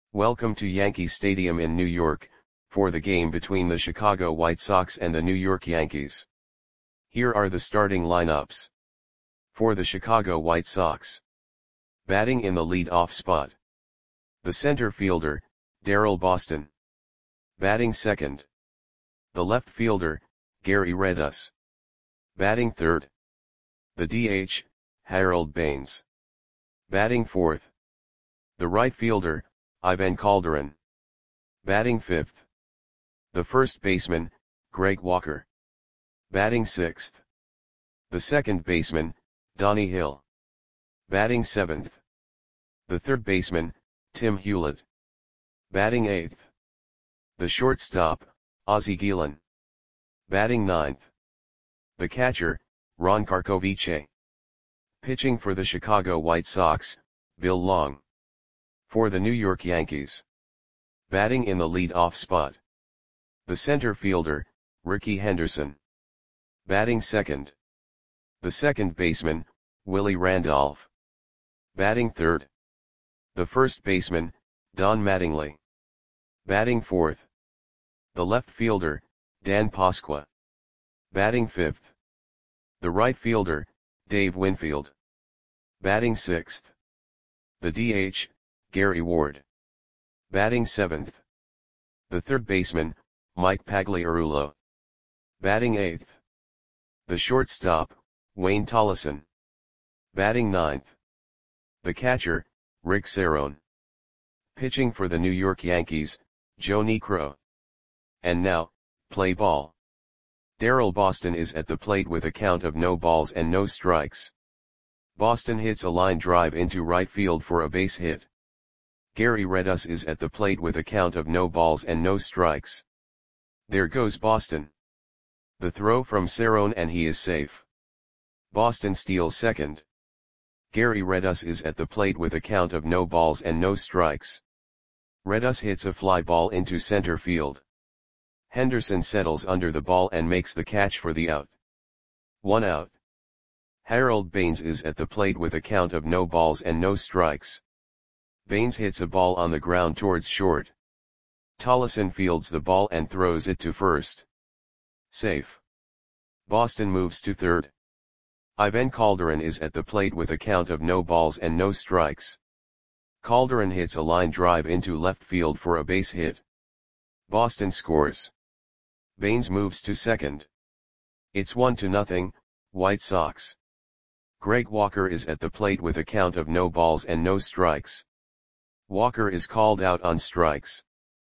Welcome to Yankee Stadium in New York, for the game between the Chicago White Sox and the New York Yankees. Here are the starting lineups. For the Chicago White Sox. Batting in the lead-off spot. The center fielder, Darrell Boston. Batting second. The left fielder, Gary Redus. Batting third. The DH, Harold Baines. Batting fourth. The right fielder, Ivan Calderon. Batting fifth. The first baseman, Greg Walker. Batting sixth. The second baseman, Donnie Hill. Batting seventh. The third baseman, Tim Hewlett. Batting eighth. The shortstop, Ozzie Guillen. Batting ninth. The catcher, Ron Karkovice. Pitching for the Chicago White Sox, Bill Long. For the New York Yankees. Batting in the lead-off spot. The center fielder, Rickey Henderson. Batting second. The second baseman, Willie Randolph. Batting third. The first baseman, Don Mattingly. Batting fourth. The left fielder, Dan Pasqua. Batting fifth. The right fielder, Dave Winfield. Batting sixth. The DH, Gary Ward. Batting seventh. The third baseman, Mike Pagliarulo. Batting eighth. The shortstop, Wayne Tollison. Batting ninth. The catcher, Rick Cerone. Pitching for the New York Yankees, Joe Niekro. And now, play ball. Darrell Boston is at the plate with a count of no balls and no strikes. Boston hits a line drive into right field for a base hit. Gary Redus is at the plate with a count of no balls and no strikes. There goes Boston. The throw from Cerone and he is safe. Boston steals second. Gary Redus is at the plate with a count of no balls and no strikes. Redus hits a fly ball into center field. Henderson settles under the ball and makes the catch for the out. 1 out. Harold Baines is at the plate with a count of no balls and no strikes. Baines hits a ball on the ground towards short. Tollison fields the ball and throws it to first. Safe. Boston moves to third. Ivan Calderon is at the plate with a count of no balls and no strikes. Calderon hits a line drive into left field for a base hit. Boston scores. Baines moves to second. It's 1-0, White Sox. Greg Walker is at the plate with a count of no balls and no strikes. Walker is called out on strikes.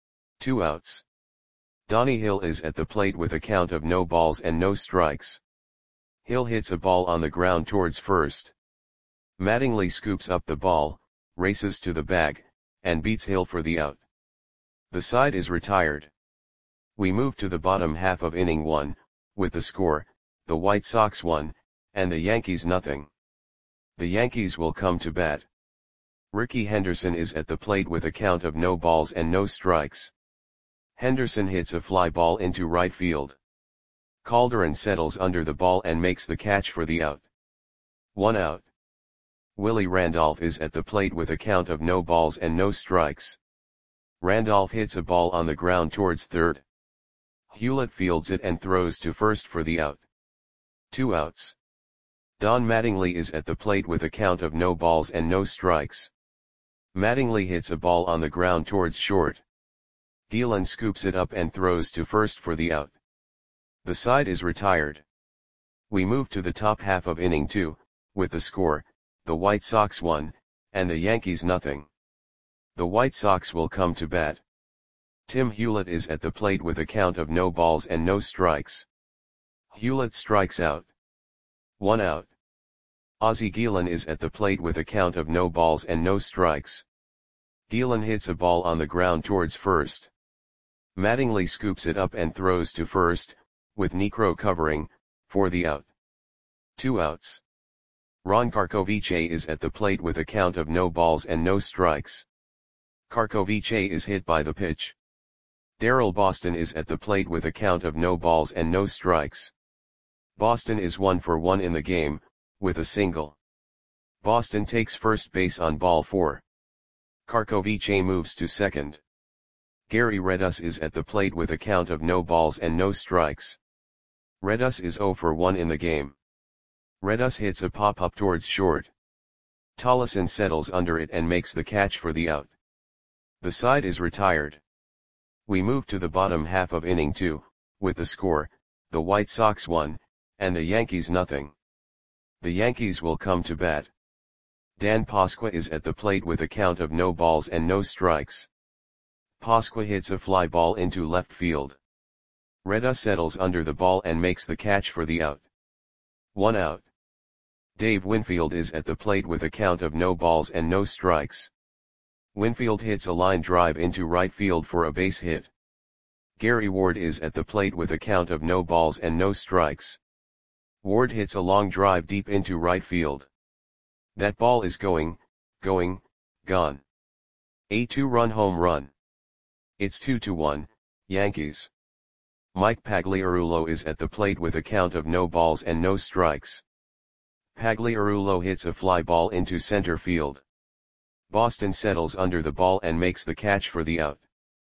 2 outs. Donnie Hill is at the plate with a count of no balls and no strikes. Hill hits a ball on the ground towards first. Mattingly scoops up the ball, races to the bag, and beats Hill for the out. The side is retired. We move to the bottom half of inning 1, with the score, the White Sox 1, and the Yankees nothing. The Yankees will come to bat. Rickey Henderson is at the plate with a count of no balls and no strikes. Henderson hits a fly ball into right field. Calderon settles under the ball and makes the catch for the out. 1 out. Willie Randolph is at the plate with a count of no balls and no strikes. Randolph hits a ball on the ground towards third. Hewlett fields it and throws to first for the out. 2 outs. Don Mattingly is at the plate with a count of no balls and no strikes. Mattingly hits a ball on the ground towards short. Guillen scoops it up and throws to first for the out. The side is retired. We move to the top half of inning 2, with the score, the White Sox 1, and the Yankees nothing. The White Sox will come to bat. Tim Hewlett is at the plate with a count of no balls and no strikes. Hewlett strikes out. 1 out. Ozzie Guillen is at the plate with a count of no balls and no strikes. Guillen hits a ball on the ground towards first. Mattingly scoops it up and throws to first, with Niekro covering, for the out. 2 outs. Ron Karkovice is at the plate with a count of no balls and no strikes. Karkovice is hit by the pitch. Darrell Boston is at the plate with a count of no balls and no strikes. Boston is 1 for 1 in the game, with a single. Boston takes first base on ball 4. Karkovice moves to second. Gary Redus is at the plate with a count of no balls and no strikes. Redus is 0 for 1 in the game. Redus hits a pop-up towards short. Tollefson settles under it and makes the catch for the out. The side is retired. We move to the bottom half of inning 2, with the score, the White Sox 1, and the Yankees nothing. The Yankees will come to bat. Dan Pasqua is at the plate with a count of no balls and no strikes. Pasqua hits a fly ball into left field. Redus settles under the ball and makes the catch for the out. 1 out. Dave Winfield is at the plate with a count of no balls and no strikes. Winfield hits a line drive into right field for a base hit. Gary Ward is at the plate with a count of no balls and no strikes. Ward hits a long drive deep into right field. That ball is gone. A 2-run home run. It's 2-1, Yankees. Mike Pagliarulo is at the plate with a count of no balls and no strikes. Pagliarulo hits a fly ball into center field. Boston settles under the ball and makes the catch for the out.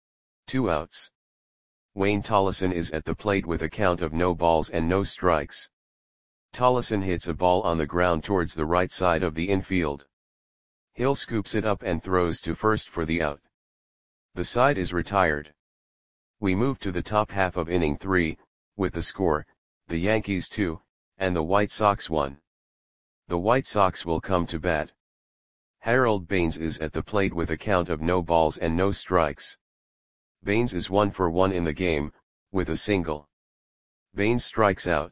2 outs. Wayne Tollefson is at the plate with a count of no balls and no strikes. Tollefson hits a ball on the ground towards the right side of the infield. Hill scoops it up and throws to first for the out. The side is retired. We move to the top half of inning 3, with the score, the Yankees 2, and the White Sox 1. The White Sox will come to bat. Harold Baines is at the plate with a count of no balls and no strikes. Baines is 1 for 1 in the game, with a single. Baines strikes out.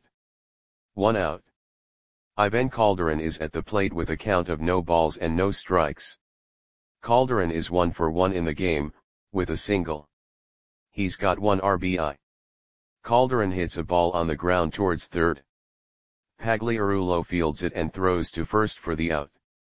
1 out. Ivan Calderon is at the plate with a count of no balls and no strikes. Calderon is 1 for 1 in the game, with a single. He's got 1 RBI. Calderon hits a ball on the ground towards third. Pagliarulo fields it and throws to first for the out.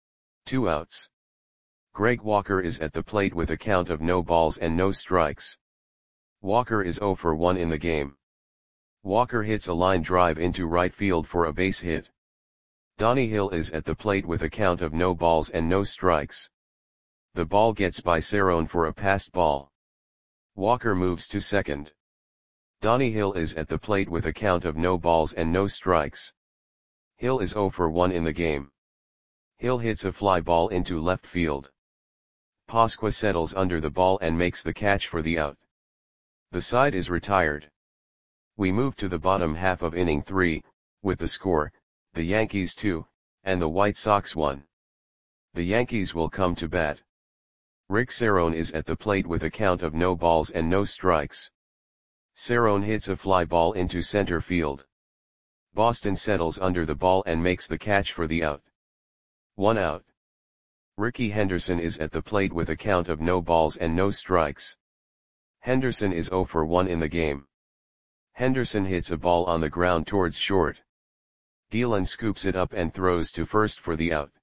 2 outs. Greg Walker is at the plate with a count of no balls and no strikes. Walker is 0 for 1 in the game. Walker hits a line drive into right field for a base hit. Donnie Hill is at the plate with a count of no balls and no strikes. The ball gets by Cerrone for a passed ball. Walker moves to second. Donnie Hill is at the plate with a count of no balls and no strikes. Hill is 0 for 1 in the game. Hill hits a fly ball into left field. Pasqua settles under the ball and makes the catch for the out. The side is retired. We move to the bottom half of inning 3, with the score, the Yankees 2, and the White Sox 1. The Yankees will come to bat. Rick Cerrone is at the plate with a count of no balls and no strikes. Cerrone hits a fly ball into center field. Boston settles under the ball and makes the catch for the out. 1 out. Ricky Henderson is at the plate with a count of no balls and no strikes. Henderson is 0 for 1 in the game. Henderson hits a ball on the ground towards short. Gielan scoops it up and throws to first for the out.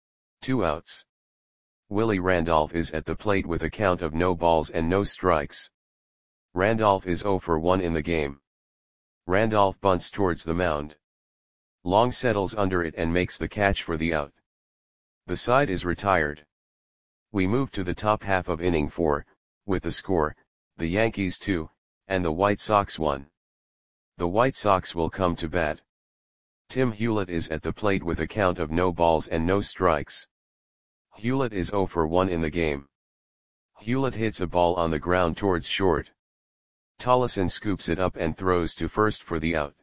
2 outs. Willie Randolph is at the plate with a count of no balls and no strikes. Randolph is 0 for 1 in the game. Randolph bunts towards the mound. Long settles under it and makes the catch for the out. The side is retired. We move to the top half of inning 4, with the score, the Yankees 2, and the White Sox 1. The White Sox will come to bat. Tim Hewlett is at the plate with a count of no balls and no strikes. Hewlett is 0 for 1 in the game. Hewlett hits a ball on the ground towards short. Tollefson scoops it up and throws to first for the out.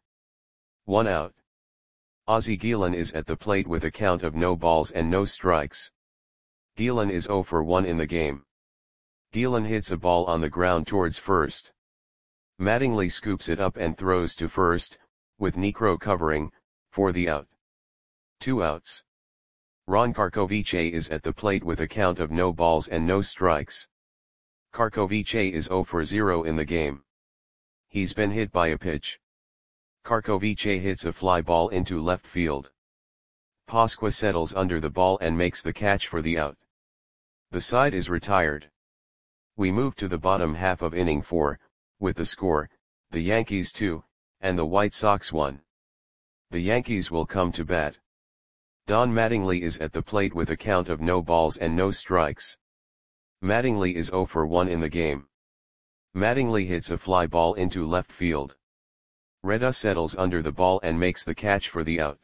1 out. Ozzie Gielan is at the plate with a count of no balls and no strikes. Gielan is 0 for 1 in the game. Gielan hits a ball on the ground towards first. Mattingly scoops it up and throws to first, with Niekro covering, for the out. 2 outs. Ron Karkovice is at the plate with a count of no balls and no strikes. Karkovice is 0 for 0 in the game. He's been hit by a pitch. Karkovice hits a fly ball into left field. Pasqua settles under the ball and makes the catch for the out. The side is retired. We move to the bottom half of inning 4, with the score, the Yankees 2, and the White Sox 1. The Yankees will come to bat. Don Mattingly is at the plate with a count of no balls and no strikes. Mattingly is 0 for 1 in the game. Mattingly hits a fly ball into left field. Reda settles under the ball and makes the catch for the out.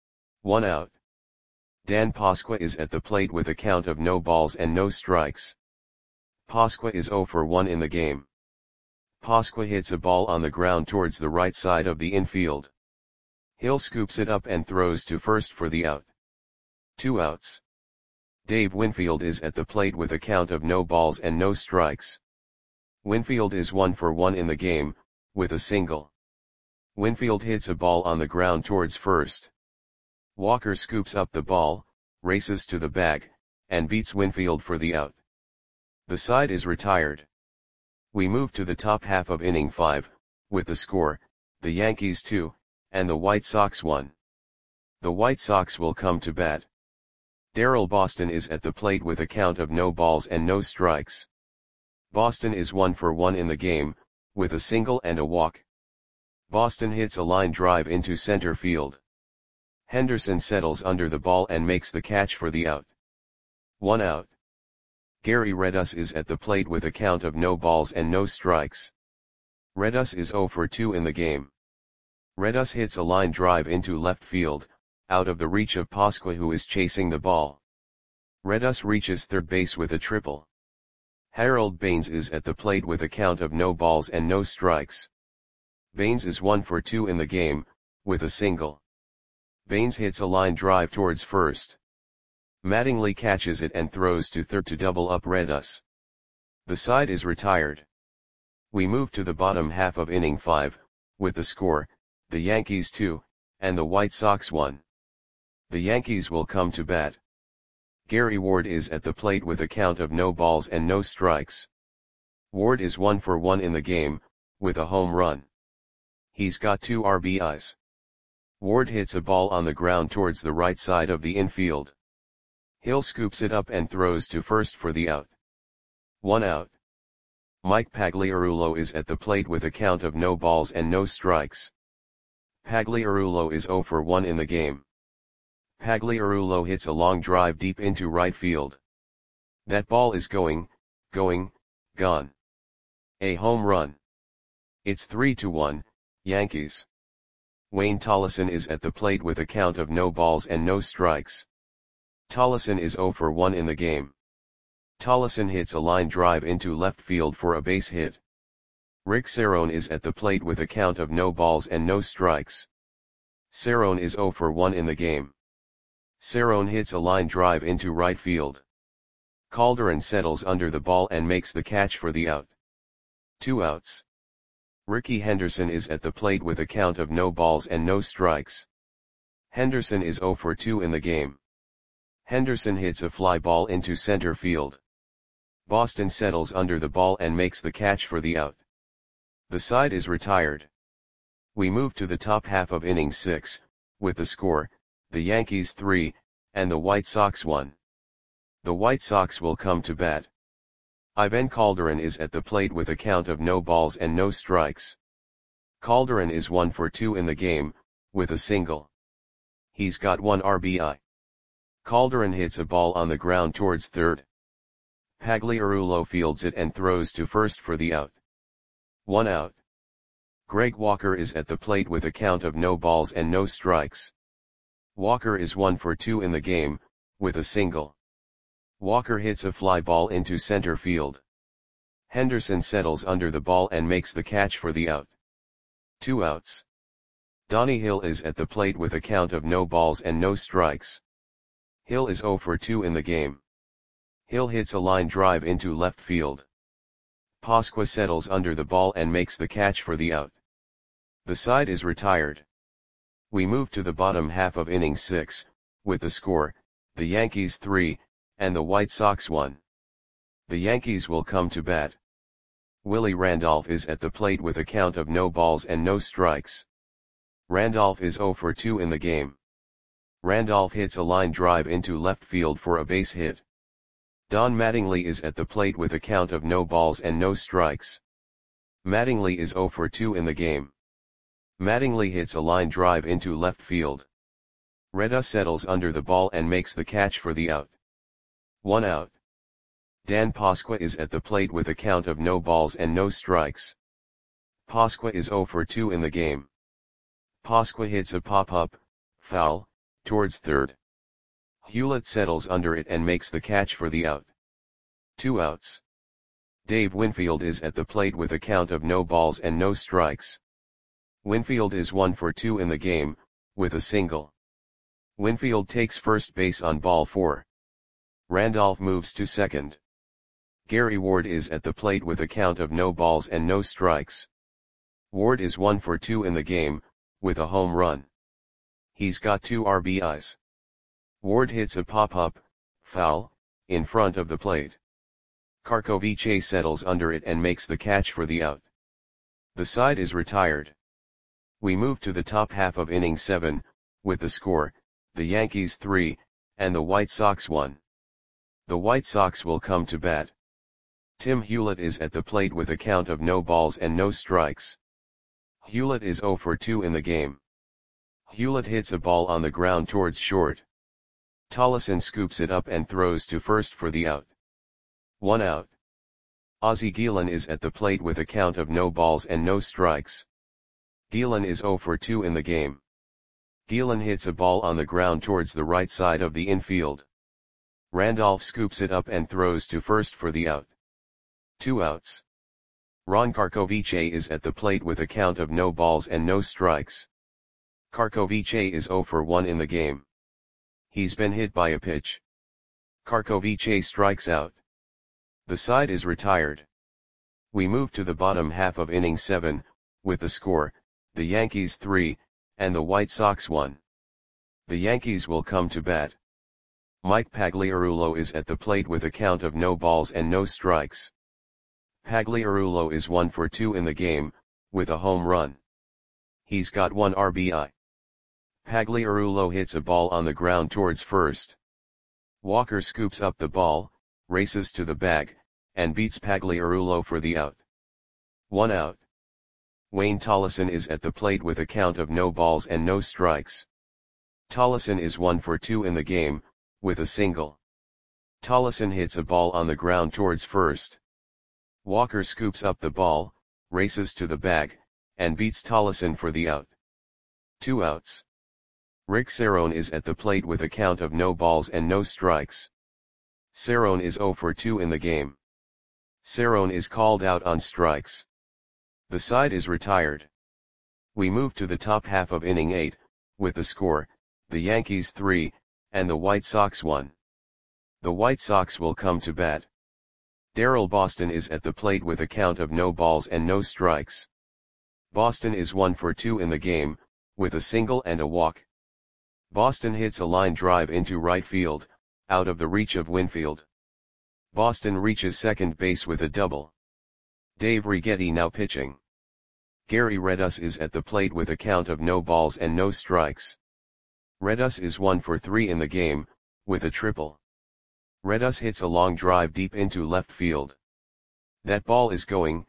1 out. Dan Pasqua is at the plate with a count of no balls and no strikes. Pasqua is 0 for 1 in the game. Pasqua hits a ball on the ground towards the right side of the infield. Hill scoops it up and throws to first for the out. 2 outs. Dave Winfield is at the plate with a count of no balls and no strikes. Winfield is 1 for 1 in the game, with a single. Winfield hits a ball on the ground towards first. Walker scoops up the ball, races to the bag, and beats Winfield for the out. The side is retired. We move to the top half of inning 5, with the score, the Yankees 2, and the White Sox 1. The White Sox will come to bat. Darrell Boston is at the plate with a count of no balls and no strikes. Boston is 1 for 1 in the game, with a single and a walk. Boston hits a line drive into center field. Henderson settles under the ball and makes the catch for the out. 1 out. Gary Redus is at the plate with a count of no balls and no strikes. Redus is 0 for 2 in the game. Redus hits a line drive into left field, out of the reach of Pasqua, who is chasing the ball. Redus reaches third base with a triple. Harold Baines is at the plate with a count of no balls and no strikes. Baines is 1 for 2 in the game, with a single. Baines hits a line drive towards first. Mattingly catches it and throws to third to double up Redus. The side is retired. We move to the bottom half of inning 5, with the score, the Yankees 2, and the White Sox 1. The Yankees will come to bat. Gary Ward is at the plate with a count of no balls and no strikes. Ward is 1 for 1 in the game, with a home run. He's got 2 RBIs. Ward hits a ball on the ground towards the right side of the infield. Hill scoops it up and throws to first for the out. 1 out. Mike Pagliarulo is at the plate with a count of no balls and no strikes. Pagliarulo is 0 for 1 in the game. Pagliarulo hits a long drive deep into right field. That ball is gone. A home run. It's 3-1, Yankees. Wayne Tollison is at the plate with a count of no balls and no strikes. Tollison is 0 for 1 in the game. Tollison hits a line drive into left field for a base hit. Rick Cerrone is at the plate with a count of no balls and no strikes. Cerrone is 0 for 1 in the game. Cerrone hits a line drive into right field. Calderon settles under the ball and makes the catch for the out. 2 outs. Ricky Henderson is at the plate with a count of no balls and no strikes. Henderson is 0 for 2 in the game. Henderson hits a fly ball into center field. Boston settles under the ball and makes the catch for the out. The side is retired. We move to the top half of inning 6, with the score, the Yankees 3, and the White Sox 1. The White Sox will come to bat. Ivan Calderon is at the plate with a count of no balls and no strikes. Calderon is 1 for 2 in the game, with a single. He's got 1 RBI. Calderon hits a ball on the ground towards third. Pagliarulo fields it and throws to first for the out. 1 out. Greg Walker is at the plate with a count of no balls and no strikes. Walker is 1 for 2 in the game, with a single. Walker hits a fly ball into center field. Henderson settles under the ball and makes the catch for the out. 2 outs. Donnie Hill is at the plate with a count of no balls and no strikes. Hill is 0 for 2 in the game. Hill hits a line drive into left field. Pasqua settles under the ball and makes the catch for the out. The side is retired. We move to the bottom half of inning 6, with the score, the Yankees 3, and the White Sox 1. The Yankees will come to bat. Willie Randolph is at the plate with a count of no balls and no strikes. Randolph is 0 for 2 in the game. Randolph hits a line drive into left field for a base hit. Don Mattingly is at the plate with a count of no balls and no strikes. Mattingly is 0 for 2 in the game. Mattingly hits a line drive into left field. Reda settles under the ball and makes the catch for the out. 1 out. Dan Pasqua is at the plate with a count of no balls and no strikes. Pasqua is 0 for 2 in the game. Pasqua hits a pop-up, foul, towards third. Hewlett settles under it and makes the catch for the out. 2 outs. Dave Winfield is at the plate with a count of no balls and no strikes. Winfield is 1 for 2 in the game, with a single. Winfield takes first base on ball 4. Randolph moves to second. Gary Ward is at the plate with a count of no balls and no strikes. Ward is 1 for 2 in the game, with a home run. He's got 2 RBIs. Ward hits a pop-up, foul, in front of the plate. Karkovice settles under it and makes the catch for the out. The side is retired. We move to the top half of inning 7, with the score, the Yankees 3, and the White Sox 1. The White Sox will come to bat. Tim Hewlett is at the plate with a count of no balls and no strikes. Hewlett is 0 for 2 in the game. Hewlett hits a ball on the ground towards short. Tollison scoops it up and throws to first for the out. 1 out. Ozzie Guillen is at the plate with a count of no balls and no strikes. Guillen is 0 for 2 in the game. Guillen hits a ball on the ground towards the right side of the infield. Randolph scoops it up and throws to first for the out. 2 outs. Ron Karkovice is at the plate with a count of no balls and no strikes. Karkovice is 0 for 1 in the game. He's been hit by a pitch. Karkovice strikes out. The side is retired. We move to the bottom half of inning 7, with the score, the Yankees 3, and the White Sox 1. The Yankees will come to bat. Mike Pagliarulo is at the plate with a count of no balls and no strikes. Pagliarulo is 1 for 2 in the game, with a home run. He's got 1 RBI. Pagliarulo hits a ball on the ground towards first. Walker scoops up the ball, races to the bag, and beats Pagliarulo for the out. 1 out. Wayne Tollison is at the plate with a count of no balls and no strikes. Tollison is 1 for 2 in the game, with a single. Tollison hits a ball on the ground towards first. Walker scoops up the ball, races to the bag, and beats Tollison for the out. 2 outs. Rick Cerrone is at the plate with a count of no balls and no strikes. Cerrone is 0 for 2 in the game. Cerrone is called out on strikes. The side is retired. We move to the top half of inning 8, with the score, the Yankees 3, and the White Sox 1. The White Sox will come to bat. Darrell Boston is at the plate with a count of no balls and no strikes. Boston is 1 for 2 in the game, with a single and a walk. Boston hits a line drive into right field, out of the reach of Winfield. Boston reaches second base with a double. Dave Righetti now pitching. Gary Redus is at the plate with a count of no balls and no strikes. Redus is 1 for 3 in the game, with a triple. Redus hits a long drive deep into left field. That ball is gone.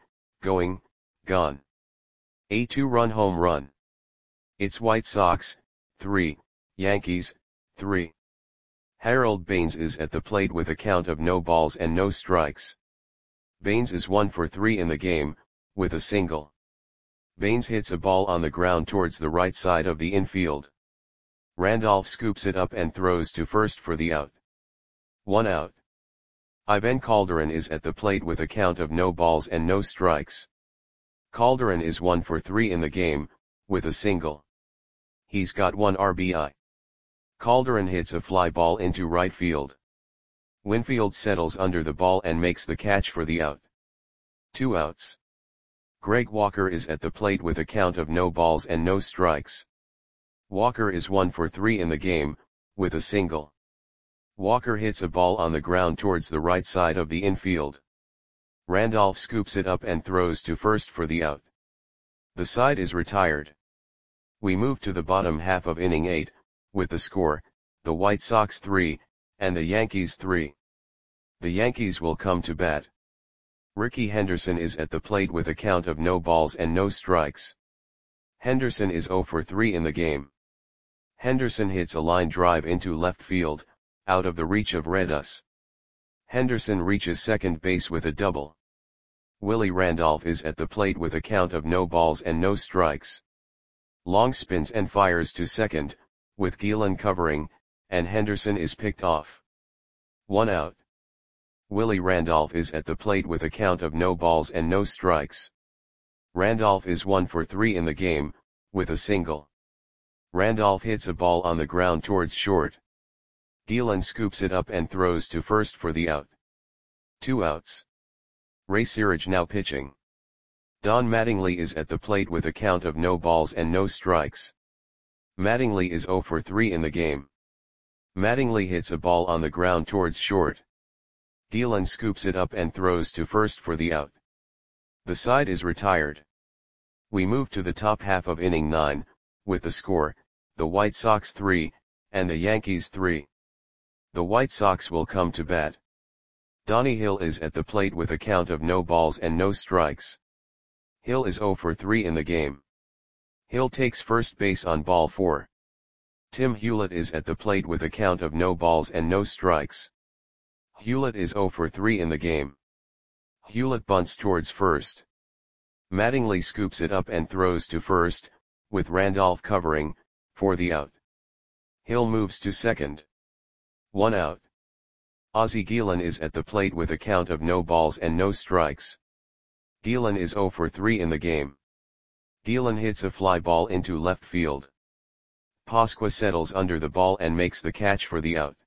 A 2-run home run. It's White Sox, 3, Yankees, 3. Harold Baines is at the plate with a count of no balls and no strikes. Baines is 1 for 3 in the game, with a single. Baines hits a ball on the ground towards the right side of the infield. Randolph scoops it up and throws to first for the out. 1 out. Ivan Calderon is at the plate with a count of no balls and no strikes. Calderon is 1 for 3 in the game, with a single. He's got 1 RBI. Calderon hits a fly ball into right field. Winfield settles under the ball and makes the catch for the out. 2 outs. Greg Walker is at the plate with a count of no balls and no strikes. Walker is 1 for 3 in the game, with a single. Walker hits a ball on the ground towards the right side of the infield. Randolph scoops it up and throws to first for the out. The side is retired. We move to the bottom half of inning 8, with the score, the White Sox 3, and the Yankees 3. The Yankees will come to bat. Ricky Henderson is at the plate with a count of no balls and no strikes. Henderson is 0 for 3 in the game. Henderson hits a line drive into left field, out of the reach of Redus. Henderson reaches second base with a double. Willie Randolph is at the plate with a count of no balls and no strikes. Long spins and fires to second, with Gielan covering, and Henderson is picked off. 1 out. Willie Randolph is at the plate with a count of no balls and no strikes. Randolph is 1 for 3 in the game, with a single. Randolph hits a ball on the ground towards short. Gielan scoops it up and throws to first for the out. 2 outs. Ray Searage now pitching. Don Mattingly is at the plate with a count of no balls and no strikes. Mattingly is 0 for 3 in the game. Mattingly hits a ball on the ground towards short. Gielan scoops it up and throws to first for the out. The side is retired. We move to the top half of inning 9, with the score, the White Sox 3, and the Yankees 3. The White Sox will come to bat. Donnie Hill is at the plate with a count of no balls and no strikes. Hill is 0 for 3 in the game. Hill takes first base on ball 4. Tim Hewlett is at the plate with a count of no balls and no strikes. Hewlett is 0 for 3 in the game. Hewlett bunts towards first. Mattingly scoops it up and throws to first, with Randolph covering, for the out. Hill moves to second. 1 out. Ozzie Gielan is at the plate with a count of no balls and no strikes. Gielan is 0 for 3 in the game. Gielan hits a fly ball into left field. Pasqua settles under the ball and makes the catch for the out.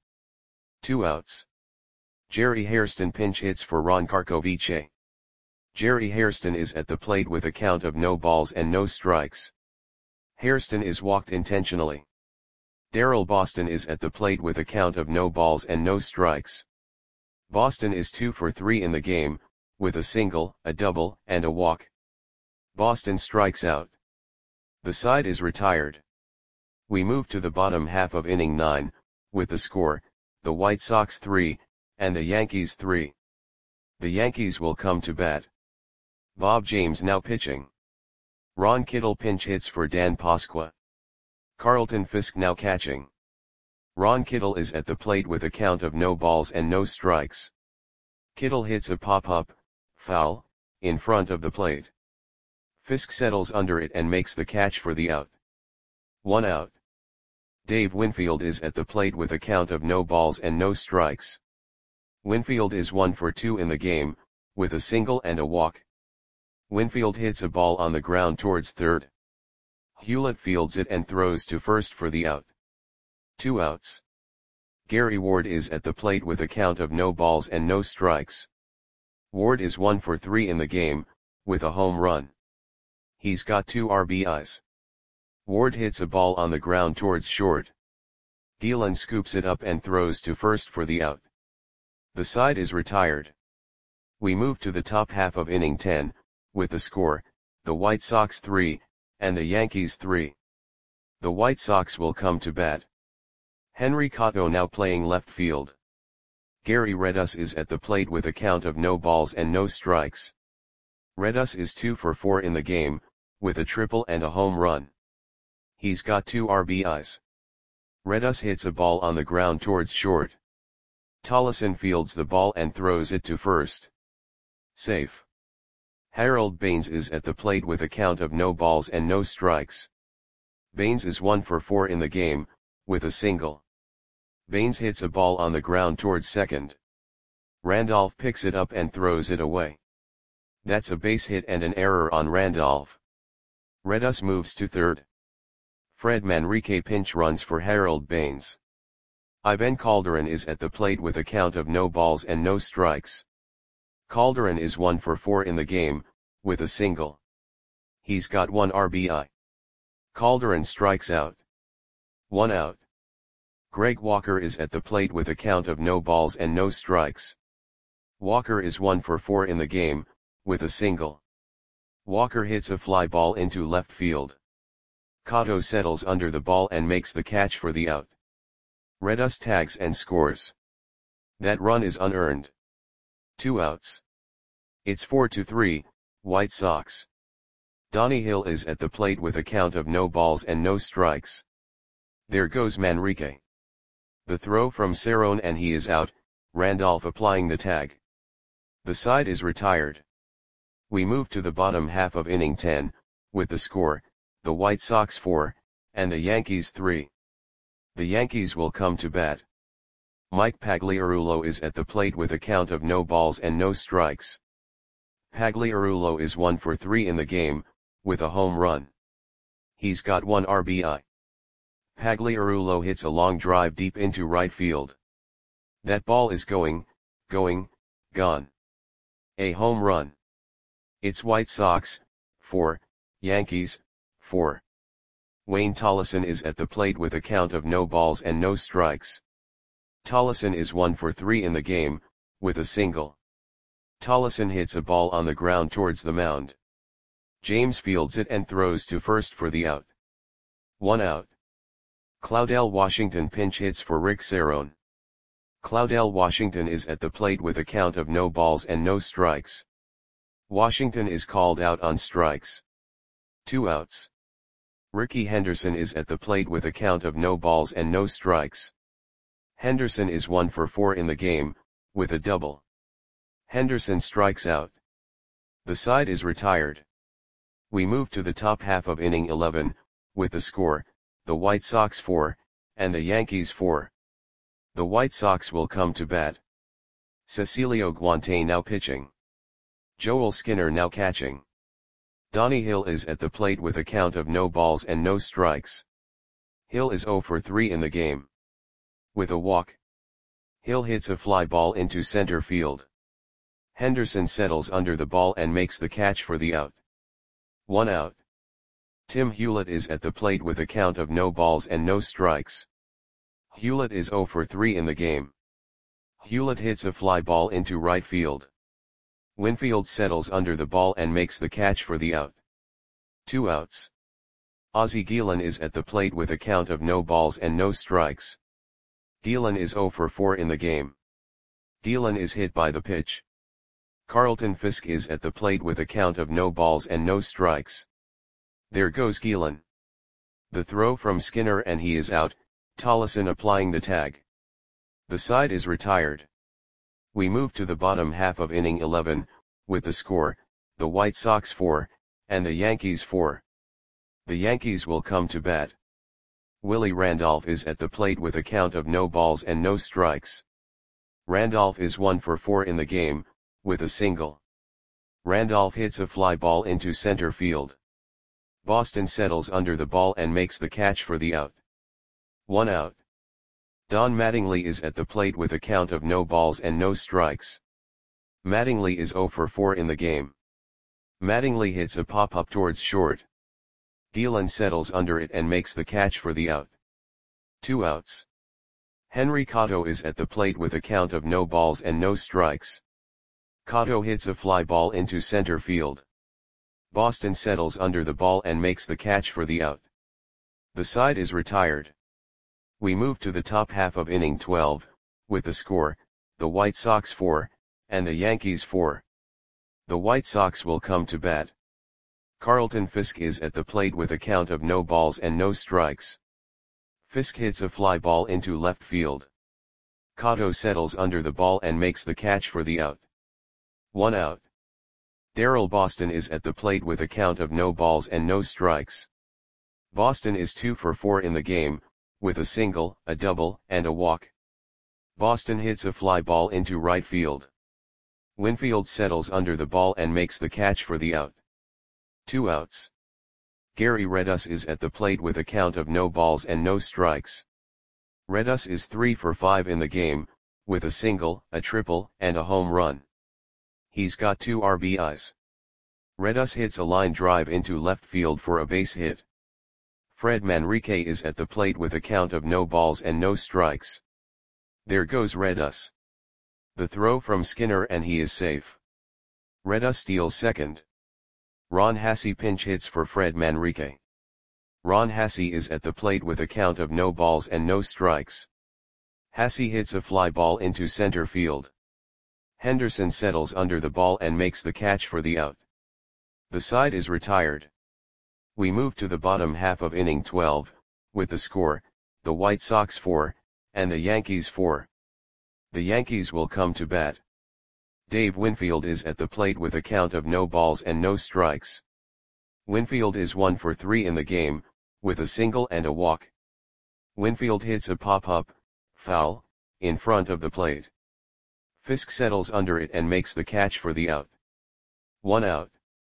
2 outs. Jerry Hairston pinch hits for Ron Karkovice. Jerry Hairston is at the plate with a count of no balls and no strikes. Hairston is walked intentionally. Darrell Boston is at the plate with a count of no balls and no strikes. Boston is 2 for 3 in the game, with a single, a double, and a walk. Boston strikes out. The side is retired. We move to the bottom half of inning 9, with the score, the White Sox 3, and the Yankees 3. The Yankees will come to bat. Bob James now pitching. Ron Kittle pinch hits for Dan Pasqua. Carlton Fisk now catching. Ron Kittle is at the plate with a count of no balls and no strikes. Kittle hits a pop-up, foul, in front of the plate. Fisk settles under it and makes the catch for the out. 1 out. Dave Winfield is at the plate with a count of no balls and no strikes. Winfield is 1 for 2 in the game, with a single and a walk. Winfield hits a ball on the ground towards third. Hewlett fields it and throws to first for the out. 2 outs. Gary Ward is at the plate with a count of no balls and no strikes. Ward is 1 for 3 in the game, with a home run. He's got 2 RBIs. Ward hits a ball on the ground towards short. Gielan scoops it up and throws to first for the out. The side is retired. We move to the top half of inning 10, with the score, the White Sox 3, and the Yankees 3. The White Sox will come to bat. Henry Cotto now playing left field. Gary Redus is at the plate with a count of no balls and no strikes. Redus is 2 for 4 in the game, with a triple and a home run. He's got 2 RBIs. Redus hits a ball on the ground towards short. Tollison fields the ball and throws it to first. Safe. Harold Baines is at the plate with a count of no balls and no strikes. Baines is 1 for 4 in the game, with a single. Baines hits a ball on the ground towards second. Randolph picks it up and throws it away. That's a base hit and an error on Randolph. Redus moves to third. Fred Manrique pinch runs for Harold Baines. Ivan Calderon is at the plate with a count of no balls and no strikes. Calderon is 1 for 4 in the game, with a single. He's got 1 RBI. Calderon strikes out. 1 out. Greg Walker is at the plate with a count of no balls and no strikes. Walker is 1 for 4 in the game, with a single. Walker hits a fly ball into left field. Cotto settles under the ball and makes the catch for the out. Redus tags and scores. That run is unearned. 2 outs. It's 4-3, White Sox. Donnie Hill is at the plate with a count of no balls and no strikes. There goes Manrique. The throw from Cerrone and he is out. Randolph applying the tag. The side is retired. We move to the bottom half of inning 10, with the score, the White Sox 4, and the Yankees 3. The Yankees will come to bat. Mike Pagliarulo is at the plate with a count of no balls and no strikes. Pagliarulo is 1 for 3 in the game, with a home run. He's got 1 RBI. Pagliarulo hits a long drive deep into right field. That ball is going, gone. A home run. It's White Sox, 4, Yankees, 4. Wayne Tolleson is at the plate with a count of no balls and no strikes. Tolleson is 1 for 3 in the game, with a single. Tolleson hits a ball on the ground towards the mound. James fields it and throws to first for the out. 1 out. Claudell Washington pinch hits for Rick Cerone. Claudell Washington is at the plate with a count of no balls and no strikes. Washington is called out on strikes. 2 outs. Rickey Henderson is at the plate with a count of no balls and no strikes. Henderson is 1 for 4 in the game, with a double. Henderson strikes out. The side is retired. We move to the top half of inning 11, with the score, the White Sox 4, and the Yankees 4. The White Sox will come to bat. Cecilio Guante now pitching. Joel Skinner now catching. Donnie Hill is at the plate with a count of no balls and no strikes. Hill is 0 for 3 in the game. With a walk. Hill hits a fly ball into center field. Henderson settles under the ball and makes the catch for the out. 1 out. Tim Hewlett is at the plate with a count of no balls and no strikes. Hewlett is 0 for 3 in the game. Hewlett hits a fly ball into right field. Winfield settles under the ball and makes the catch for the out. 2 outs. Ozzie Guillen is at the plate with a count of no balls and no strikes. Guillen is 0 for 4 in the game. Guillen is hit by the pitch. Carlton Fisk is at the plate with a count of no balls and no strikes. There goes Guillen. The throw from Skinner and he is out, Tolleson applying the tag. The side is retired. We move to the bottom half of inning 11, with the score, the White Sox 4, and the Yankees 4. The Yankees will come to bat. Willie Randolph is at the plate with a count of no balls and no strikes. Randolph is 1 for 4 in the game, with a single. Randolph hits a fly ball into center field. Boston settles under the ball and makes the catch for the out. 1 out. Don Mattingly is at the plate with a count of no balls and no strikes. Mattingly is 0 for 4 in the game. Mattingly hits a pop-up towards short. Guillen settles under it and makes the catch for the out. 2 outs. Henry Cotto is at the plate with a count of no balls and no strikes. Cotto hits a fly ball into center field. Boston settles under the ball and makes the catch for the out. The side is retired. We move to the top half of inning 12, with the score, the White Sox 4, and the Yankees 4. The White Sox will come to bat. Carlton Fisk is at the plate with a count of no balls and no strikes. Fisk hits a fly ball into left field. Cotto settles under the ball and makes the catch for the out. 1 out. Darrell Boston is at the plate with a count of no balls and no strikes. Boston is 2 for 4 in the game, with a single, a double, and a walk. Boston hits a fly ball into right field. Winfield settles under the ball and makes the catch for the out. 2 outs. Gary Redus is at the plate with a count of no balls and no strikes. Redus is 3 for 5 in the game, with a single, a triple, and a home run. He's got 2 RBIs. Redus hits a line drive into left field for a base hit. Fred Manrique is at the plate with a count of no balls and no strikes. There goes Redus. The throw from Skinner and he is safe. Redus steals second. Ron Hassey pinch hits for Fred Manrique. Ron Hassey is at the plate with a count of no balls and no strikes. Hassey hits a fly ball into center field. Henderson settles under the ball and makes the catch for the out. The side is retired. We move to the bottom half of inning 12, with the score, the White Sox 4, and the Yankees 4. The Yankees will come to bat. Dave Winfield is at the plate with a count of no balls and no strikes. Winfield is 1 for 3 in the game, with a single and a walk. Winfield hits a pop-up, foul, in front of the plate. Fisk settles under it and makes the catch for the out. 1 out.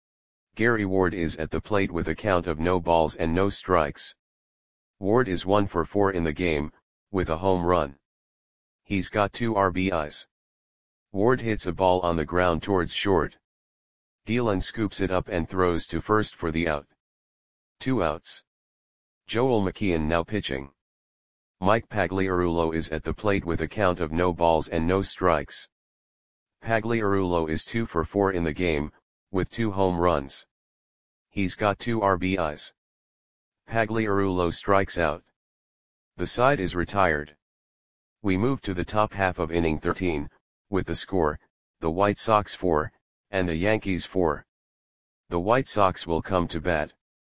Gary Ward is at the plate with a count of no balls and no strikes. Ward is 1 for 4 in the game, with a home run. He's got 2 RBIs. Ward hits a ball on the ground towards short. Dillon scoops it up and throws to first for the out. 2 outs. Joel McKeon now pitching. Mike Pagliarulo is at the plate with a count of no balls and no strikes. Pagliarulo is 2 for 4 in the game, with 2 home runs. He's got 2 RBIs. Pagliarulo strikes out. The side is retired. We move to the top half of inning 13, with the score, the White Sox 4, and the Yankees 4. The White Sox will come to bat.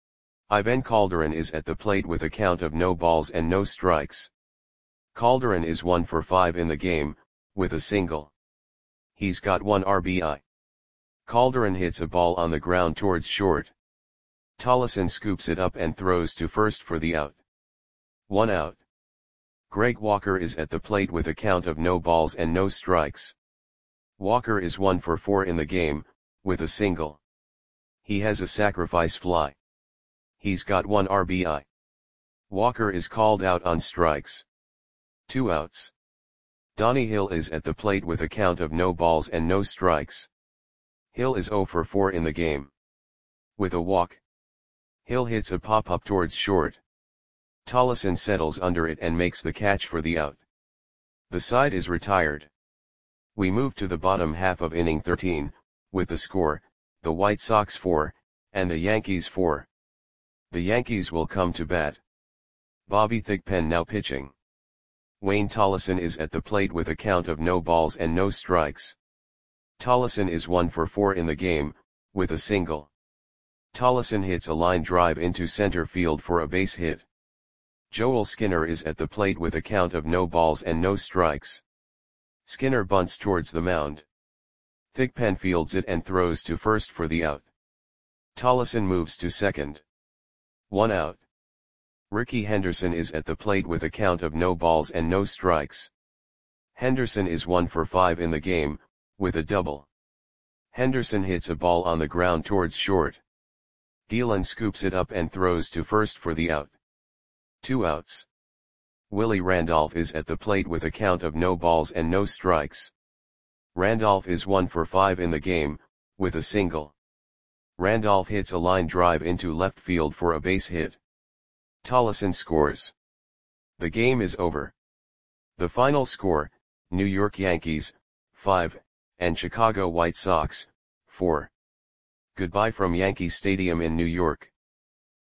Ivan Calderon is at the plate with a count of no balls and no strikes. Calderon is 1 for 5 in the game, with a single. He's got 1 RBI. Calderon hits a ball on the ground towards short. Tollefson scoops it up and throws to first for the out. 1 out. Greg Walker is at the plate with a count of no balls and no strikes. Walker is 1 for 4 in the game, with a single. He has a sacrifice fly. He's got 1 RBI. Walker is called out on strikes. 2 outs. Donnie Hill is at the plate with a count of no balls and no strikes. Hill is 0 for 4 in the game. With a walk. Hill hits a pop-up towards short. Tollefson settles under it and makes the catch for the out. The side is retired. We move to the bottom half of inning 13, with the score, the White Sox 4, and the Yankees 4. The Yankees will come to bat. Bobby Thigpen now pitching. Wayne Tollefson is at the plate with a count of no balls and no strikes. Tollefson is 1 for 4 in the game, with a single. Tollefson hits a line drive into center field for a base hit. Joel Skinner is at the plate with a count of no balls and no strikes. Skinner bunts towards the mound. Thigpen fields it and throws to first for the out. Tollefson moves to second. 1 out. Rickey Henderson is at the plate with a count of no balls and no strikes. Henderson is 1 for 5 in the game, with a double. Henderson hits a ball on the ground towards short. Dillon scoops it up and throws to first for the out. 2 outs. Willie Randolph is at the plate with a count of no balls and no strikes. Randolph is 1 for 5 in the game, with a single. Randolph hits a line drive into left field for a base hit. Tollefson scores. The game is over. The final score, New York Yankees, 5, and Chicago White Sox, 4. Goodbye from Yankee Stadium in New York.